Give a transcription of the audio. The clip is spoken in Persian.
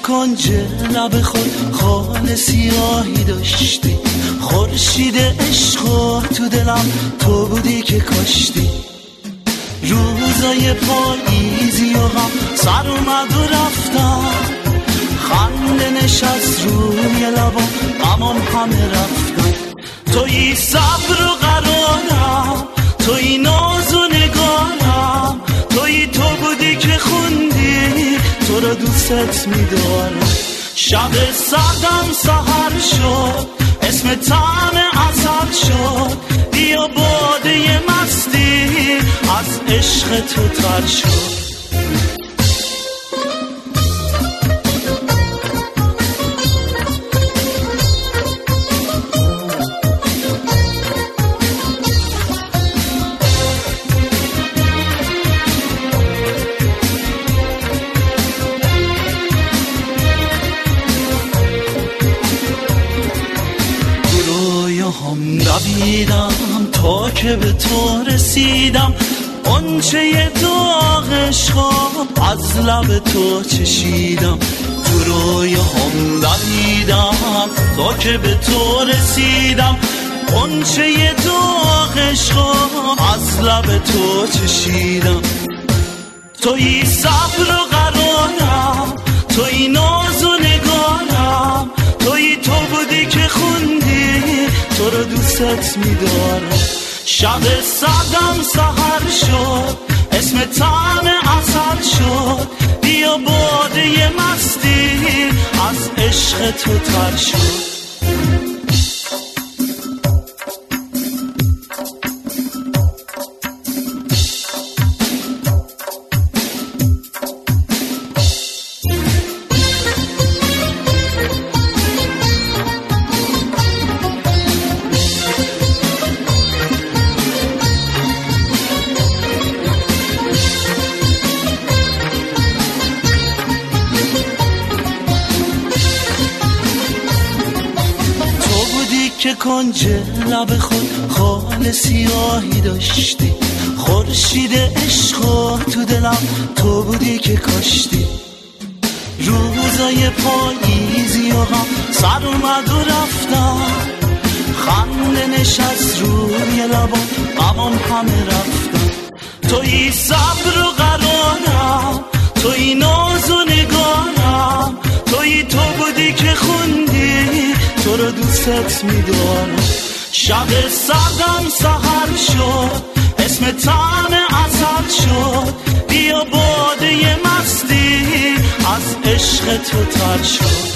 کنج لب خود خال سیاهی داشتی، خورشید عشق تو دلم تو بودی که کاشتی. روزای پاییزی و غم سر اومد و رفتم، خنده نشست روی لبام غمام همه رفتم. توی صبر و قرارم، توی ناز و نگارم، توی تو بودی که خوندی تو رو دوست می‌دارم. شب سردم سحر شد، اسم طعم عسل شد، بیا باده مستی از عشق تو تر شد. دویدم تا که به تو رسیدم، غنچه داغ عشقا از لب تو چشیدم. تو رویاهم دویدم تا که به تو رسیدم، غنچه داغ عشقا از لب تو چشیدم. توی صبر و قرارم، توی ناز و نگارم، توی تو بودی که خوندی تو رو دوست می‌دارم. شب سردم سحر شد، اسم طعم عسل شد، بیا باده مستی از عشق تو تر شد. که کنج لب خود خال سیاهی داشتی، خورشید عشق تو دلم تو بودی که کاشتی. روزای پاییزی و غم سر اومد و رفتم، خنده نشست روی لبام غمام همه رفتم. توی صبر و قرارم، توی ناز و نگارم، توی تو بودی که خوندی تو رو دوست می‌دارم. شب سردم سحر شد، اسم طعم عسل شد، بیا باده مستی از عشق تو تر شد.